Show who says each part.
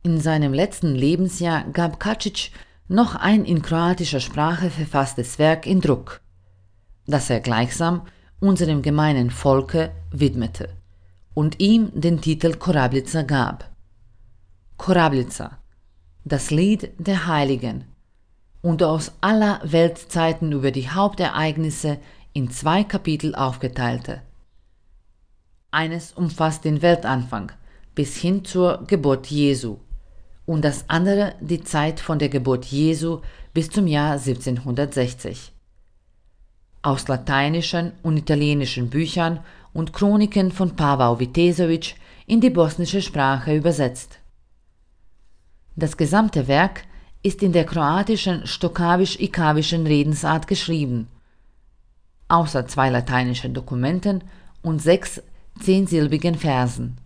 Speaker 1: In seinem letzten Lebensjahr gab Kačić noch ein in kroatischer Sprache verfasstes Werk in Druck, das er gleichsam unserem gemeinen Volke widmete und ihm den Titel Korabljica gab. Korabljica, das Lied der Heiligen, und aus aller Weltzeiten über die Hauptereignisse in 2 Kapitel aufgeteilte. Eines umfasst den Weltanfang bis hin zur Geburt Jesu und das andere die Zeit von der Geburt Jesu bis zum Jahr 1760. Aus lateinischen und italienischen Büchern und Chroniken von Pavao Vitezović in die bosnische Sprache übersetzt. Das gesamte Werk ist in der kroatischen stokavisch-ikavischen Redensart geschrieben, außer 2 lateinischen Dokumenten und 6 10-silbigen Versen.